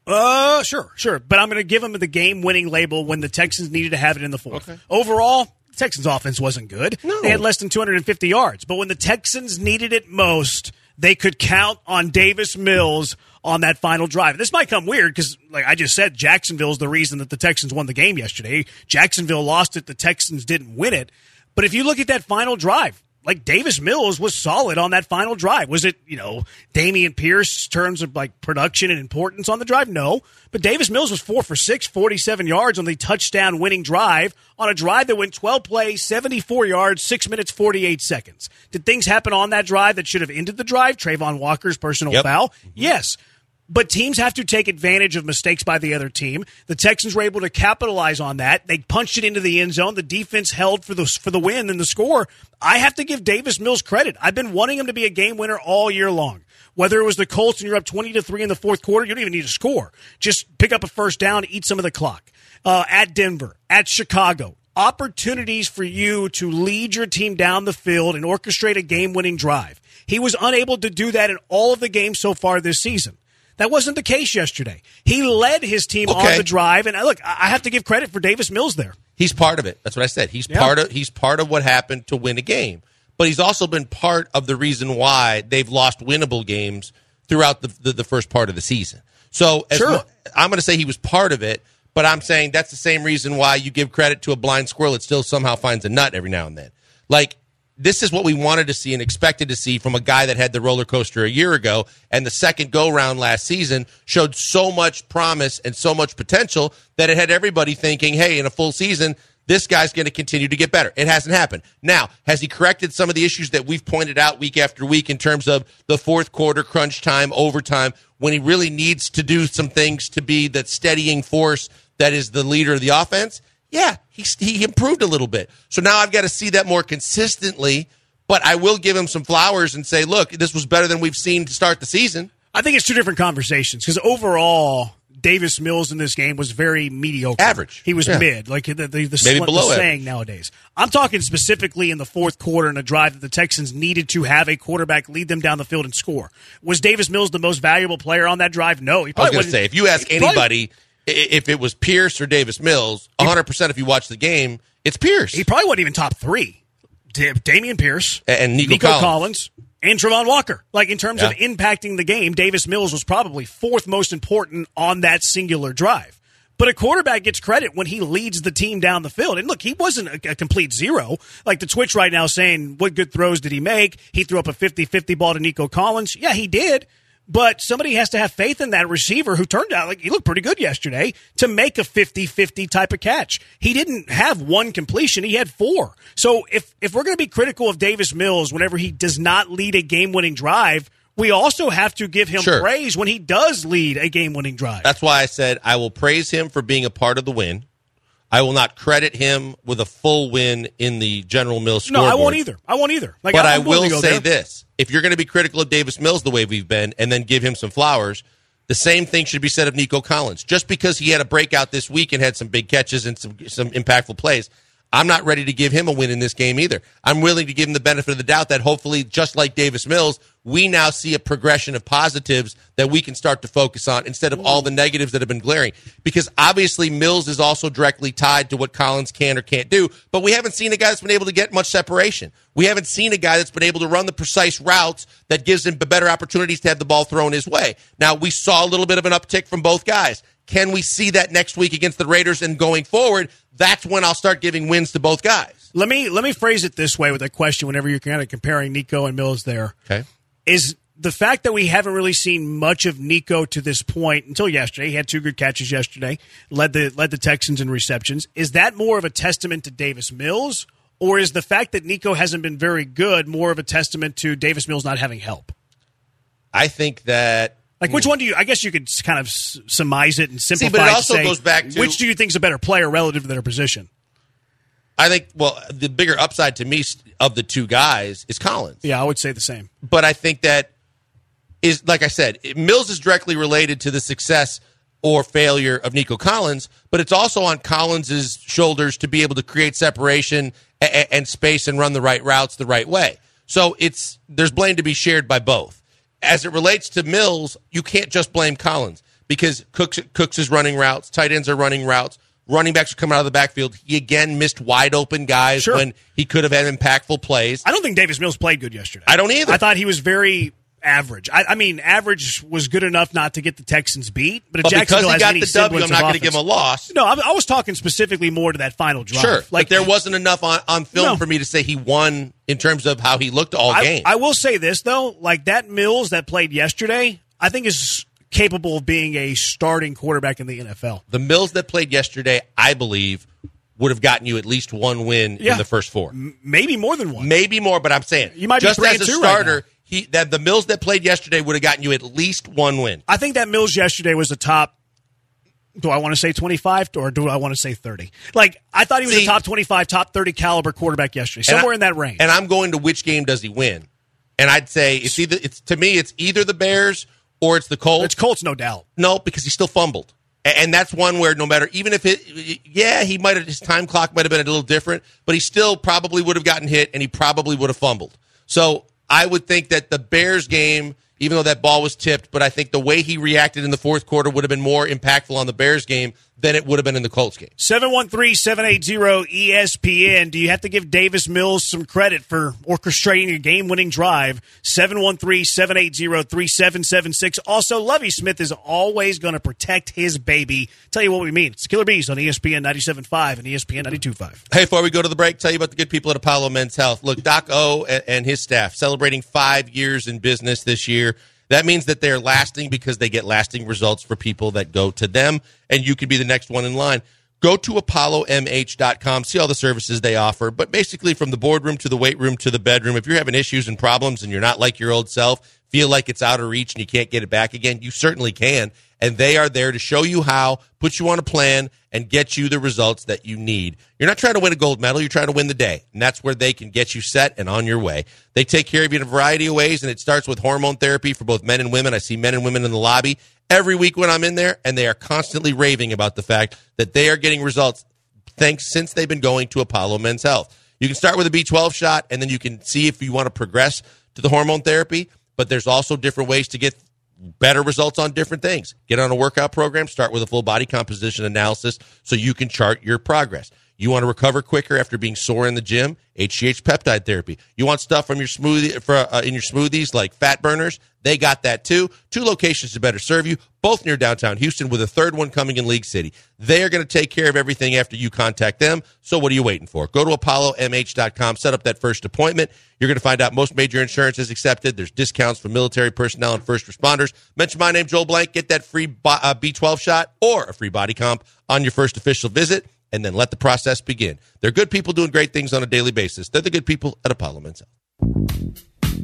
B: Uh, sure, sure. But I'm going to give him the game-winning label when the Texans needed to have it in the fourth.
C: Okay.
B: Overall, the Texans' offense wasn't good.
C: No.
B: They had less than two hundred fifty yards. But when the Texans needed it most, they could count on Davis Mills on that final drive. This might come weird because, like I just said, Jacksonville's the reason that the Texans won the game yesterday. Jacksonville lost it. The Texans didn't win it. But if you look at that final drive, like Davis Mills was solid on that final drive. Was it, you know, Damian Pierce in terms of like production and importance on the drive? No. But Davis Mills was four for six, forty-seven yards on the touchdown winning drive on a drive that went twelve plays, seventy-four yards, six minutes, forty-eight seconds. Did things happen on that drive that should have ended the drive? Trayvon Walker's personal
C: Yep.
B: foul? Yes. But teams have to take advantage of mistakes by the other team. The Texans were able to capitalize on that. They punched it into the end zone. The defense held for the for the win and the score. I have to give Davis Mills credit. I've been wanting him to be a game winner all year long. Whether it was the Colts and you're up twenty to three in the fourth quarter, you don't even need to score. Just pick up a first down, eat some of the clock. Uh, at Denver, at Chicago, opportunities for you to lead your team down the field and orchestrate a game-winning drive. He was unable to do that in all of the games so far this season. That wasn't the case yesterday. He led his team
C: Okay.
B: on the drive, and uh, look, I have to give credit for Davis Mills there.
C: He's part of it. That's what I said. He's
B: Yeah.
C: part of he's part of what happened to win a game. But he's also been part of the reason why they've lost winnable games throughout the the, the first part of the season. So as
B: Sure.
C: mo- I'm going to say he was part of it, but I'm saying that's the same reason why you give credit to a blind squirrel that still somehow finds a nut every now and then. Like, this is what we wanted to see and expected to see from a guy that had the roller coaster a year ago, and the second go-round last season showed so much promise and so much potential that it had everybody thinking, hey, in a full season, this guy's going to continue to get better. It hasn't happened. Now, has he corrected some of the issues that we've pointed out week after week in terms of the fourth quarter, crunch time, overtime, when he really needs to do some things to be that steadying force that is the leader of the offense? Yeah, he, he improved a little bit. So now I've got to see that more consistently, but I will give him some flowers and say, look, this was better than we've seen to start the season.
B: I think it's two different conversations because overall, Davis Mills in this game was very mediocre.
C: Average.
B: He was
C: yeah.
B: mid, like the, the, the,
C: Maybe
B: sl-
C: below
B: the saying nowadays. I'm talking specifically in the fourth quarter in a drive that the Texans needed to have a quarterback lead them down the field and score. Was Davis Mills the most valuable player on that drive? No. He
C: I was going to
B: wasn't.
C: say, if you ask
B: He
C: anybody – if it was Pierce or Davis Mills, one hundred percent if you watch the game, it's Pierce.
B: He probably wasn't even top three. Da- Damian Pierce.
C: And Nico,
B: Nico
C: Collins.
B: Collins. And Travon Walker. Like, in terms
C: Yeah.
B: of impacting the game, Davis Mills was probably fourth most important on that singular drive. But a quarterback gets credit when he leads the team down the field. And look, he wasn't a, a complete zero. Like the Twitch right now saying, what good throws did he make? He threw up a fifty-fifty ball to Nico Collins. Yeah, he did. But somebody has to have faith in that receiver who turned out like he looked pretty good yesterday to make a fifty-fifty type of catch. He didn't have one completion. He had four. So if, if we're going to be critical of Davis Mills whenever he does not lead a game-winning drive, we also have to give him
C: Sure.
B: praise when he does lead a game-winning drive.
C: That's why I said I will praise him for being a part of the win. I will not credit him with a full win in the General Mills
B: no,
C: scoreboard.
B: I won't either. I won't either. Like,
C: But
B: I'm
C: I
B: willing
C: will
B: to go
C: say
B: there.
C: this. If you're going to be critical of Davis Mills the way we've been and then give him some flowers, the same thing should be said of Nico Collins. Just because he had a breakout this week and had some big catches and some, some impactful plays, I'm not ready to give him a win in this game either. I'm willing to give him the benefit of the doubt that hopefully, just like Davis Mills, we now see a progression of positives that we can start to focus on instead of all the negatives that have been glaring. Because obviously Mills is also directly tied to what Collins can or can't do, but we haven't seen a guy that's been able to get much separation. We haven't seen a guy that's been able to run the precise routes that gives him better opportunities to have the ball thrown his way. Now, we saw a little bit of an uptick from both guys. Can we see that next week against the Raiders and going forward? That's when I'll start giving wins to both guys.
B: Let me let me phrase it this way with that question whenever you're kind of comparing Nico and Mills there.
C: Okay.
B: Is the fact that we haven't really seen much of Nico to this point until yesterday. He had two good catches yesterday, led the led the Texans in receptions. Is that more of a testament to Davis Mills, or is the fact that Nico hasn't been very good more of a testament to Davis Mills not having help?
C: I think that
B: Like, which one do you? I guess you could kind of s- surmise it and simplify.
C: See, but it
B: to
C: also
B: say,
C: goes back to-
B: which do you think is a better player relative to their position?
C: I think, well, the bigger upside to me of the two guys is Collins.
B: Yeah, I would say the same.
C: But I think that is, like I said, Mills is directly related to the success or failure of Nico Collins, but it's also on Collins's shoulders to be able to create separation and, and space and run the right routes the right way. So it's there's blame to be shared by both. As it relates to Mills, you can't just blame Collins because Cooks, Cooks is running routes, tight ends are running routes, running backs are coming out of the backfield. He again missed wide open guys
B: Sure.
C: when he could have had impactful plays.
B: I don't think Davis Mills played good yesterday.
C: I don't either.
B: I thought he was very average. I, I mean, average was good enough not to get the Texans beat, but if
C: But because
B: Jacksonville
C: he
B: has
C: got
B: any
C: the W, I'm
B: semblance
C: not
B: of
C: going to give him a
B: offense-
C: loss.
B: No, I, I was talking specifically more to that final drive.
C: Sure,
B: like
C: but there wasn't enough on, on film
B: No.
C: for me to say he won in terms of how he looked all
B: I,
C: game.
B: I will say this though, like that Mills that played yesterday, I think is capable of being a starting quarterback in the N F L.
C: the Mills that played yesterday, I believe, would have gotten you at least one win
B: Yeah.
C: in the first four.
B: M- maybe more than one.
C: Maybe more, but I'm saying
B: You might be
C: just
B: three
C: as
B: and
C: a
B: two right
C: starter,
B: now.
C: he that the Mills that played yesterday would have gotten you at least one win.
B: I think that Mills yesterday was the top. Do I want to say twenty-five or do I want to say thirty? Like, I thought he was
C: See-
B: a top twenty-five, top thirty caliber quarterback yesterday,
C: And
B: somewhere
C: I-
B: in that range.
C: And I'm going to which game does he win? And I'd say it's either it's to me it's either the Bears or it's the Colts.
B: It's Colts, no doubt.
C: No, because he still fumbled. A- And that's one where no matter, even if it, yeah, he might have, his time clock might have been a little different, but he still probably would have gotten hit and he probably would have fumbled. So I would think that the Bears game, even though that ball was tipped, but I think the way he reacted in the fourth quarter would have been more impactful on the Bears game than it would have been in the Colts game.
B: seven one three, seven eight zero, E S P N. Do you have to give Davis Mills some credit for orchestrating a game-winning drive? seven one three, seven eight zero, three seven seven six. Also, Lovie Smith is always going to protect his baby. Tell you what we mean. It's Killer Bees on E S P N ninety-seven point five and E S P N ninety-two point five.
C: Hey, before we go to the break, tell you about the good people at Apollo Men's Health. Look, Doc O and, and his staff celebrating five years in business this year. That means that they're lasting because they get lasting results for people that go to them, and you could be the next one in line. Go to apollo m h dot com, see all the services they offer, but basically from the boardroom to the weight room to the bedroom, if you're having issues and problems and you're not like your old self, feel like it's out of reach and you can't get it back again, you certainly can, and they are there to show you how, put you on a plan, and get you the results that you need. You're not trying to win a gold medal, you're trying to win the day, and that's where they can get you set and on your way. They take care of you in a variety of ways, and it starts with hormone therapy for both men and women. I see men and women in the lobby every week when I'm in there, and they are constantly raving about the fact that they are getting results thanks since they've been going to Apollo Men's Health. You can start with a B twelve shot, and then you can see if you want to progress to the hormone therapy, but there's also different ways to get better results on different things. Get on a workout program, start with a full body composition analysis so you can chart your progress. You want to recover quicker after being sore in the gym? H G H peptide therapy. You want stuff from your smoothie for uh, in your smoothies like fat burners? They got that too. Two locations to better serve you, both near downtown Houston, with a third one coming in League City. They are going to take care of everything after you contact them. So what are you waiting for? Go to apollo m h dot com, set up that first appointment. You're going to find out most major insurance is accepted. There's discounts for military personnel and first responders. Mention my name, Joel Blank. Get that free uh, B twelve shot or a free body comp on your first official visit, and then let the process begin. They're good people doing great things on a daily basis. They're the good people at Apollo Men's Health.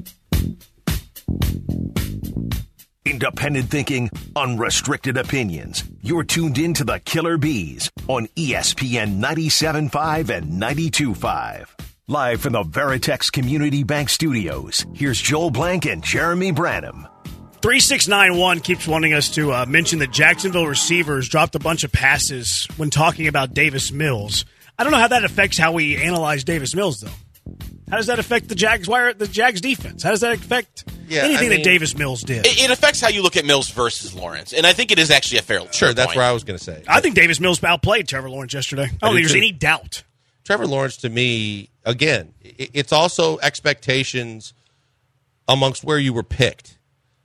A: Independent thinking, unrestricted opinions. You're tuned in to the Killer Bees on E S P N ninety-seven point five and ninety-two point five. Live from the Veritex Community Bank Studios, here's Joel Blank and Jeremy Branham.
B: three six nine one keeps wanting us to uh, mention that Jacksonville receivers dropped a bunch of passes when talking about Davis Mills. I don't know how that affects how we analyze Davis Mills, though. How does that affect the Jags wire, the Jags defense? How does that affect
C: yeah,
B: anything
C: I mean,
B: that Davis Mills did?
D: It, it affects how you look at Mills versus Lawrence, and I think it is actually a fair
C: Sure,
D: fair
C: that's
D: point.
C: where I was going to say.
B: I think Davis Mills outplayed Trevor Lawrence yesterday. I don't
C: I do
B: think there's
C: too.
B: any doubt.
C: Trevor Lawrence, to me, again, it's also expectations amongst where you were picked.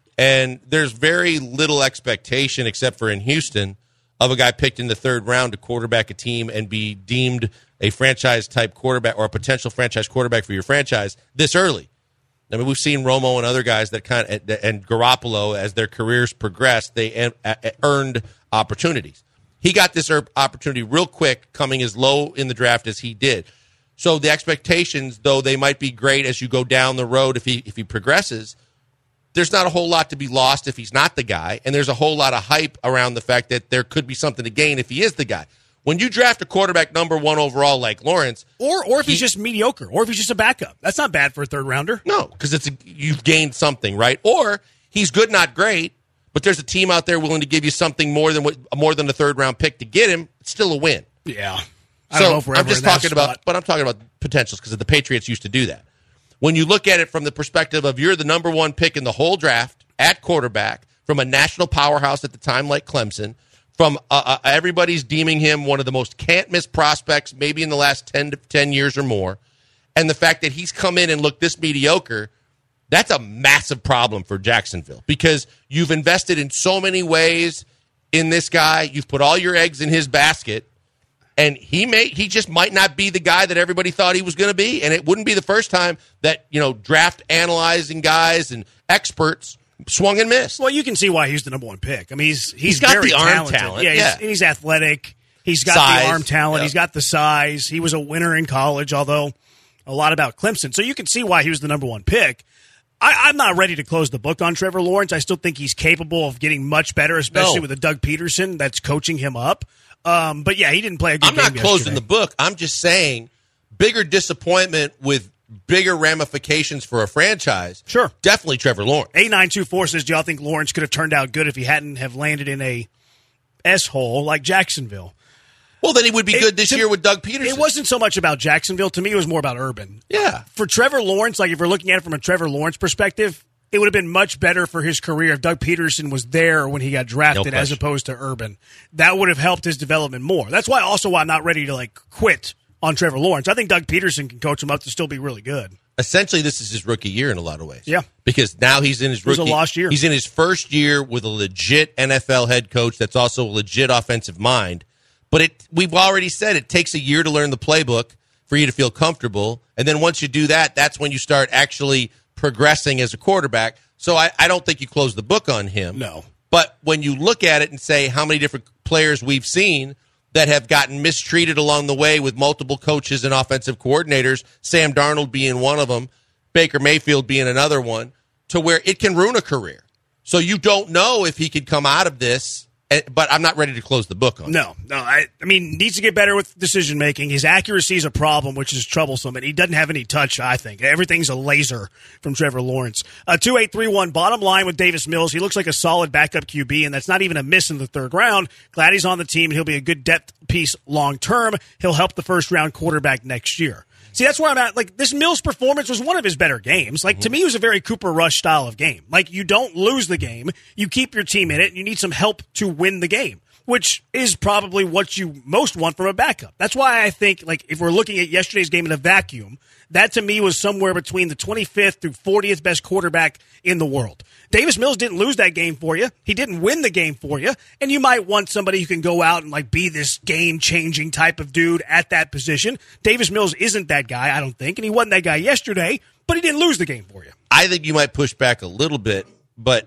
C: And there's very little expectation, except for in Houston, of a guy picked in the third round to quarterback a team and be deemed a franchise-type quarterback or a potential franchise quarterback for your franchise this early. I mean, we've seen Romo and other guys that kind of, and Garoppolo, as their careers progressed, they earned opportunities. He got this opportunity real quick, coming as low in the draft as he did. So the expectations, though they might be great as you go down the road if he if he progresses, there's not a whole lot to be lost if he's not the guy, and there's a whole lot of hype around the fact that there could be something to gain if he is the guy. When you draft a quarterback number one overall like Lawrence,
B: Or or if
C: he,
B: he's just mediocre, or if he's just a backup. That's not bad for a third rounder.
C: no, because it's a, you've gained something, right? Or he's good, not great, but there's a team out there willing to give you something more than what, more than a third round pick to get him. It's still a win.
B: Yeah. I
C: So
B: don't know if we're
C: I'm
B: ever
C: just
B: in that
C: talking
B: spot.
C: about, but I'm talking about potentials because the Patriots used to do that. When you look at it from the perspective of you're the number one pick in the whole draft at quarterback from a national powerhouse at the time like Clemson, from uh, uh, everybody's deeming him one of the most can't-miss prospects maybe in the last ten, to ten years or more, and the fact that he's come in and looked this mediocre, that's a massive problem for Jacksonville because you've invested in so many ways in this guy. You've put all your eggs in his basket, and he may he just might not be the guy that everybody thought he was going to be, and it wouldn't be the first time that, you know, draft analyzing guys and experts swung and missed.
B: Well, you can see why he's the number one pick. I mean, he's he's,
C: He's got
B: very
C: the arm
B: talented.
C: talent,
B: Yeah,
C: yeah.
B: He's, he's athletic. He's got
C: Size,
B: the arm talent.
C: yeah.
B: He's got the size. He was a winner in college, although a lot about Clemson. So you can see why he was the number one pick. I, I'm not ready to close the book on Trevor Lawrence. I still think he's capable of getting much better, especially
C: No.
B: with a Doug Peterson that's coaching him up. Um, but, yeah, he didn't play a good
C: I'm
B: game
C: not closing
B: yesterday.
C: the book. I'm just saying bigger disappointment with bigger ramifications for a franchise.
B: Sure.
C: Definitely Trevor Lawrence.
B: eight nine two four says, do y'all think Lawrence could have turned out good if he hadn't have landed in a S-hole like Jacksonville?
C: Well, then he would be
B: It-
C: good this
B: to-
C: year with Doug Peterson.
B: It wasn't so much about Jacksonville. To me, it was more about Urban.
C: Yeah.
B: For Trevor Lawrence, like if we're looking at it from a Trevor Lawrence perspective, it would have been much better for his career if Doug Peterson was there when he got drafted
C: No
B: as opposed to Urban. That would have helped his development more. That's why also why I'm not ready to like quit on Trevor Lawrence. I think Doug Peterson can coach him up to still be really good.
C: Essentially, this is his rookie year in a lot of ways.
B: Yeah.
C: Because now he's in his rookie.
B: It was a lost year.
C: He's in his first year with a legit N F L head coach that's also a legit offensive mind. But it we've already said it takes a year to learn the playbook for you to feel comfortable. And then once you do that, that's when you start actually progressing as a quarterback. So I, I don't think you close the book on him.
B: No.
C: But when you look at it and say how many different players we've seen that have gotten mistreated along the way with multiple coaches and offensive coordinators, Sam Darnold being one of them, Baker Mayfield being another one, to where it can ruin a career. So you don't know if he could come out of this, but I'm not ready to close the book on it.
B: No, no. I, I mean, needs to get better with decision making. His accuracy is a problem, which is troublesome, and he doesn't have any touch, I think. Everything's a laser from Trevor Lawrence. Uh, two eight three one, bottom line with Davis Mills. He looks like a solid backup Q B, and that's not even a miss in the third round. Glad he's on the team, and he'll be a good depth piece long term. He'll help the first round quarterback next year. See, that's where I'm at. Like, this Mills performance was one of his better games. Like, mm-hmm. to me, it was a very Cooper Rush style of game. Like, you don't lose the game. You keep your team in it, and you need some help to win the game, which is probably what you most want from a backup. That's why I think, like, if we're looking at yesterday's game in a vacuum, that to me was somewhere between the twenty-fifth through fortieth best quarterback in the world. Davis Mills didn't lose that game for you. He didn't win the game for you. And you might want somebody who can go out and like be this game-changing type of dude at that position. Davis Mills isn't that guy, I don't think, and he wasn't that guy yesterday, but he didn't lose the game for you.
C: I think you might push back a little bit, but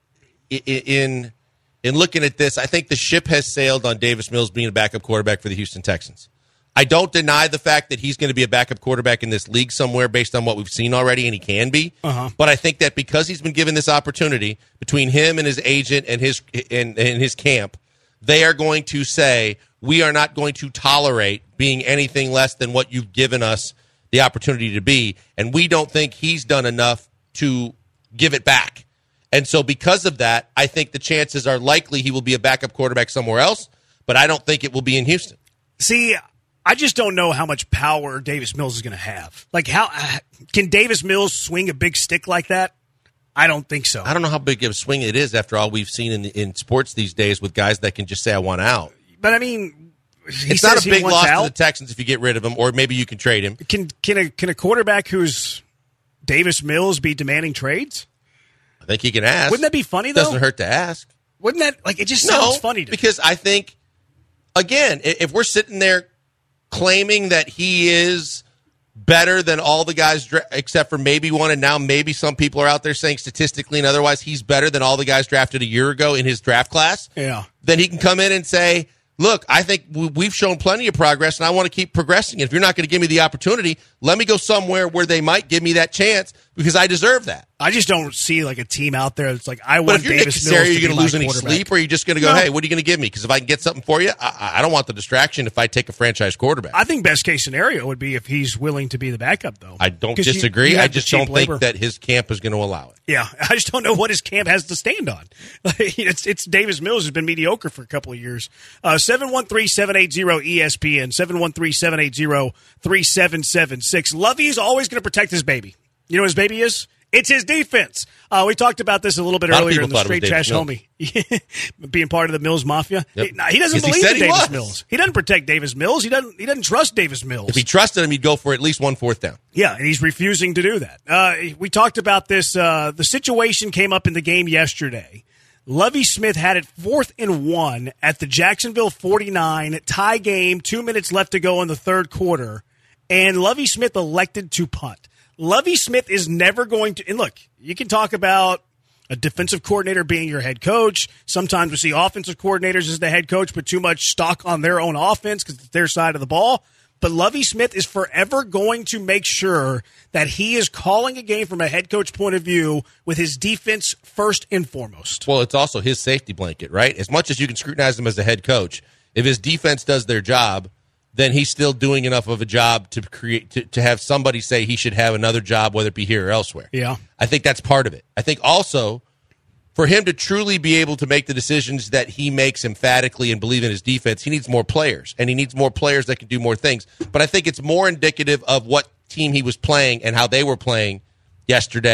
C: in in looking at this, I think the ship has sailed on Davis Mills being a backup quarterback for the Houston Texans. I don't deny the fact that he's going to be a backup quarterback in this league somewhere based on what we've seen already, and he can be. Uh-huh. But I think that because he's been given this opportunity between him and his agent and his and, and his camp, they are going to say, we are not going to tolerate being anything less than what you've given us the opportunity to be. And we don't think he's done enough to give it back. And so because of that, I think the chances are likely he will be a backup quarterback somewhere else, but I don't think it will be in Houston.
B: See, I just don't know how much power Davis Mills is going to have. Like, how can Davis Mills swing a big stick like that? I don't think so.
C: I don't know how big of a swing it is after all we've seen in in sports these days with guys that can just say, I want out.
B: But, I mean, he
C: it's not
B: says
C: a big
B: he wants
C: loss
B: out.
C: to the Texans if you get rid of him, or maybe you can trade him.
B: Can can a, can a quarterback who's Davis Mills be demanding trades?
C: I think he can ask.
B: Wouldn't that be funny, though?
C: Doesn't hurt to ask.
B: Wouldn't that, like, it just
C: no,
B: sounds funny to
C: because
B: me.
C: I think, again, if we're sitting there claiming that he is better than all the guys dra- except for maybe one, and now maybe some people are out there saying statistically and otherwise he's better than all the guys drafted a year ago in his draft class,
B: yeah.
C: then he can come in and say, look, I think we've shown plenty of progress, and I want to keep progressing. If you're not going to give me the opportunity, let me go somewhere where they might give me that chance because I deserve that.
B: I just don't see like a team out there that's like, I want
C: but if you're
B: Davis
C: Nick
B: Mills
C: Casario,
B: to
C: you're
B: be
C: going to
B: my
C: lose any
B: quarterback.
C: sleep, or are you just going to go,
B: No.
C: hey, what are you going to give me? Because if I can get something for you, I, I don't want the distraction if I take a franchise quarterback.
B: I think best case scenario would be if he's willing to be the backup, though.
C: I don't
B: 'Cause you-
C: disagree.
B: you
C: I
B: have the
C: just don't
B: cheap labor.
C: think that his camp is going to allow it.
B: Yeah, I just don't know what his camp has to stand on. Like, it's it's Davis Mills who's been mediocre for a couple of years. Uh, seven one three, seven eight zero, E S P N, seven one three, seven eight zero, three seven seven six. Lovey's always going to protect his baby. You know what his baby is? It's his defense. Uh, we talked about this a little bit
C: A lot of
B: earlier
C: people
B: in the
C: thought it was
B: Straight
C: Davis
B: Trash
C: Mills.
B: Homie, being part of the Mills Mafia.
C: Yep.
B: He, nah, he doesn't
C: Because he
B: believe
C: said
B: in
C: he
B: Davis
C: was.
B: Mills. He doesn't protect Davis Mills. He doesn't. He doesn't trust Davis Mills.
C: If he trusted him, he'd go for at least one fourth down.
B: Yeah, and he's refusing to do that. Uh, we talked about this. Uh, the situation came up in the game yesterday. Lovie Smith had it fourth and one at the Jacksonville forty-nine, tie game, two minutes left to go in the third quarter, and Lovie Smith elected to punt. Lovie Smith is never going to – and look, you can talk about a defensive coordinator being your head coach. Sometimes we see offensive coordinators as the head coach put too much stock on their own offense because it's their side of the ball. But Lovie Smith is forever going to make sure that he is calling a game from a head coach point of view with his defense first and foremost.
C: Well, it's also his safety blanket, right? As much as you can scrutinize him as a head coach, if his defense does their job, then he's still doing enough of a job to create to, to have somebody say he should have another job, whether it be here or elsewhere.
B: Yeah.
C: I think that's part of it. I think also for him to truly be able to make the decisions that he makes emphatically and believe in his defense, he needs more players, and he needs more players that can do more things. But I think it's more indicative of what team he was playing and how they were playing yesterday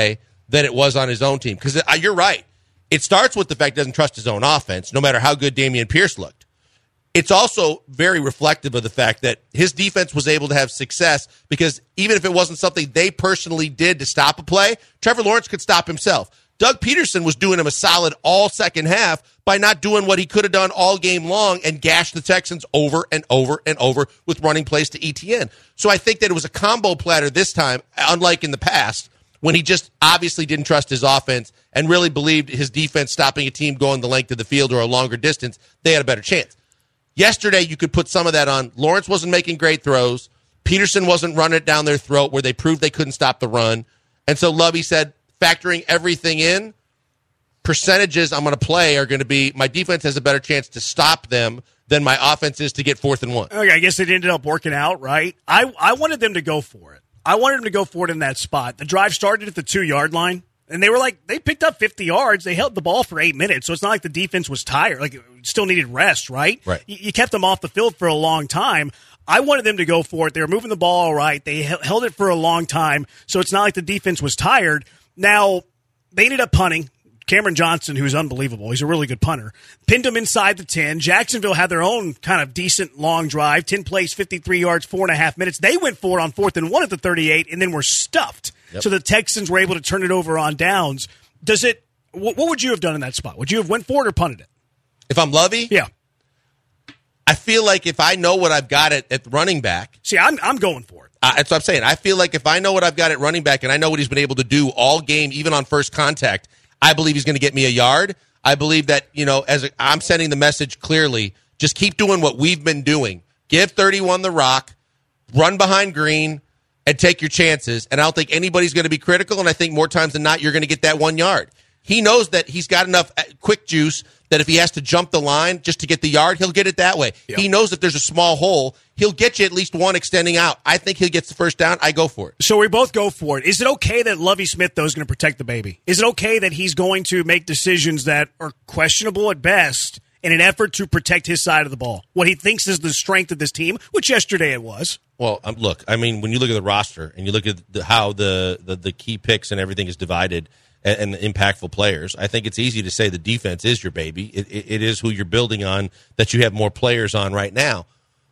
C: than it was on his own team. Because you're right. It starts with the fact he doesn't trust his own offense, no matter how good Dameon Pierce looked. It's also very reflective of the fact that his defense was able to have success because even if it wasn't something they personally did to stop a play, Trevor Lawrence could stop himself. Doug Peterson was doing him a solid all second half by not doing what he could have done all game long and gashed the Texans over and over and over with running plays to E T N. So I think that it was a combo platter this time, unlike in the past, when he just obviously didn't trust his offense and really believed his defense stopping a team going the length of the field or a longer distance, they had a better chance. Yesterday, you could put some of that on. Lawrence wasn't making great throws. Peterson wasn't running it down their throat where they proved they couldn't stop the run. And so Lovie said, factoring everything in, percentages I'm going to play are going to be my defense has a better chance to stop them than my offense is to get fourth and one.
B: Okay, I guess it ended up working out, right? I, I wanted them to go for it. I wanted them to go for it in that spot. The drive started at the two-yard line, and they were like, they picked up fifty yards. They held the ball for eight minutes, so it's not like the defense was tired. Like, it still needed rest, right?
C: Right.
B: You, you kept them off the field for a long time. I wanted them to go for it. They were moving the ball all right. They held it for a long time, so it's not like the defense was tired. Now, they ended up punting. Cameron Johnson, who's unbelievable, he's a really good punter, pinned him inside the ten. Jacksonville had their own kind of decent long drive, ten plays, fifty-three yards, four and a half minutes. They went for it on fourth and one at the thirty-eight and then were stuffed. Yep. So the Texans were able to turn it over on downs. Does it? What, what would you have done in that spot? Would you have went for it or punted it?
C: If I'm Lovie?
B: Yeah.
C: I feel like if I know what I've got at, at running back.
B: See, I'm I'm going for it.
C: Uh, that's what I'm saying. I feel like if I know what I've got at running back and I know what he's been able to do all game, even on first contact, I believe he's going to get me a yard. I believe that, you know, as a, I'm sending the message clearly, just keep doing what we've been doing. Give thirty-one the rock, run behind Green, and take your chances. And I don't think anybody's going to be critical, and I think more times than not you're going to get that one yard. He knows that he's got enough quick juice that if he has to jump the line just to get the yard, he'll get it that way. Yep. He knows if there's a small hole, he'll get you at least one extending out. I think he gets the first down. I go for it.
B: So we both go for it. Is it okay that Lovie Smith, though, is going to protect the baby? Is it okay that he's going to make decisions that are questionable at best in an effort to protect his side of the ball? What he thinks is the strength of this team, which yesterday it was.
C: Well, um, look, I mean, when you look at the roster and you look at the, how the, the, the key picks and everything is divided, and the impactful players, I think it's easy to say the defense is your baby. It, it, it is who you're building on, that you have more players on right now.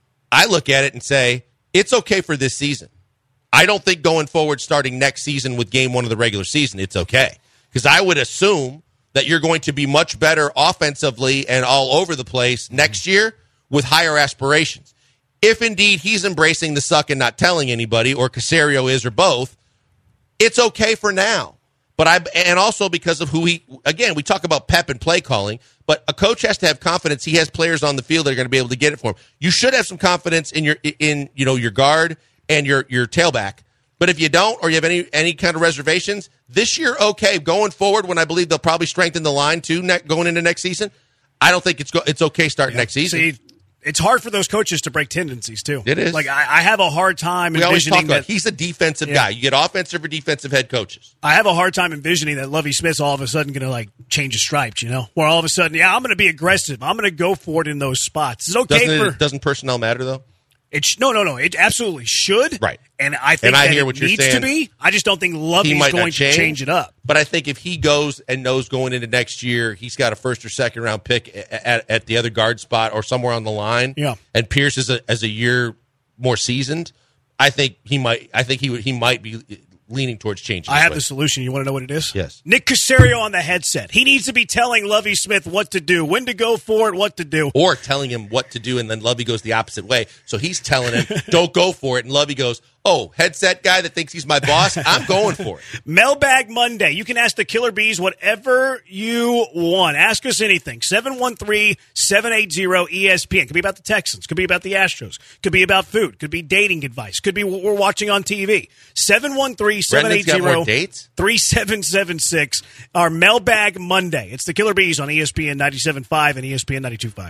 C: I look at it and say, it's okay for this season. I don't think going forward, starting next season with game one of the regular season, it's okay. Because I would assume that you're going to be much better offensively and all over the place next year with higher aspirations. If indeed he's embracing the suck and not telling anybody, or Caserio is, or both, it's okay for now. But I and also because of who he, again, we talk about pep and play calling, but a coach has to have confidence he has players on the field that are going to be able to get it for him. You should have some confidence in your in you know your guard and your your tailback. But if you don't, or you have any any kind of reservations, this year, okay, going forward, when I believe they'll probably strengthen the line too, ne- going into next season, I don't think it's go- it's okay starting
B: yeah.
C: next season.
B: See, it's hard for those coaches to break tendencies, too.
C: It is.
B: Like, I, I have a hard time
C: we always talk
B: envisioning
C: about
B: that
C: he's a defensive
B: yeah.
C: guy. You get offensive or defensive head coaches.
B: I have a hard time envisioning that Lovie Smith's all of a sudden going to, like, change his stripes, you know? Where all of a sudden, yeah, I'm going to be aggressive. I'm going to go for it in those spots. Is it okay
C: doesn't
B: for...
C: It, doesn't personnel matter, though?
B: It sh- no, no, no. It absolutely should.
C: Right.
B: And I think
C: and I
B: that
C: hear
B: it
C: what you're
B: needs
C: saying.
B: to be. I just don't think Lovie's going
C: change,
B: to change it up.
C: But I think if he goes and knows going into next year, he's got a first or second round pick at, at, at the other guard spot or somewhere on the line.
B: Yeah.
C: And Pierce is a, as a year more seasoned, I think he might. I think he would. He might be leaning towards changing.
B: I have
C: way.
B: the solution. You want to know what it is?
C: Yes.
B: Nick Caserio on the headset. He needs to be telling Lovie Smith what to do, when to go for it, what to do.
C: Or telling him what to do, and then Lovie goes the opposite way. So he's telling him, don't go for it. And Lovie goes, oh, headset guy that thinks he's my boss, I'm going for it.
B: Mailbag Monday. You can ask the Killer Bees whatever you want. Ask us anything. seven one three, seven eight zero, E S P N. Could be about the Texans. Could be about the Astros. Could be about food. Could be dating advice. Could be what we're watching on T V. seven one three, seven eight zero, three seven seven six. Our Mailbag Monday. It's the Killer Bees on E S P N ninety-seven point five and E S P N ninety-two point five.